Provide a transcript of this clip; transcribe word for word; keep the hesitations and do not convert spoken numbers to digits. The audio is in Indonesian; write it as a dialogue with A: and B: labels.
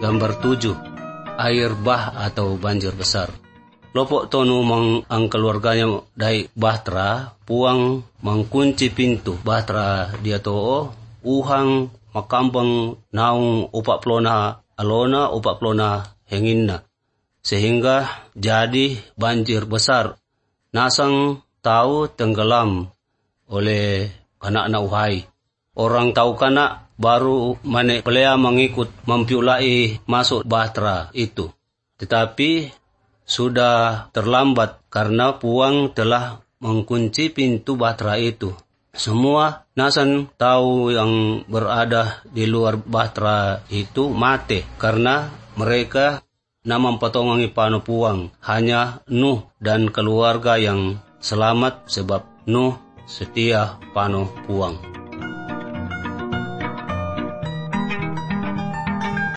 A: gambar tujuh, air bah atau banjir besar. Lopok tonu mang ang keluarganya dari Bahtera, puang mengkunci pintu Bahtera dia too, uhang makambang naung upak plona alona upak plona henginna. Sehingga jadi banjir besar. Nasang tahu tenggelam oleh kanak-kanak uhai. Orang tahu kanak baru mane pelea mengikut mempiulai masuk Bahtera itu. Tetapi sudah terlambat karena puang telah mengunci pintu Bahtera itu. Semua nasan tahu yang berada di luar Bahtera itu mati karena mereka nama patongangi pano puang. Hanya Nuh dan keluarga yang selamat sebab Nuh setia pano puang.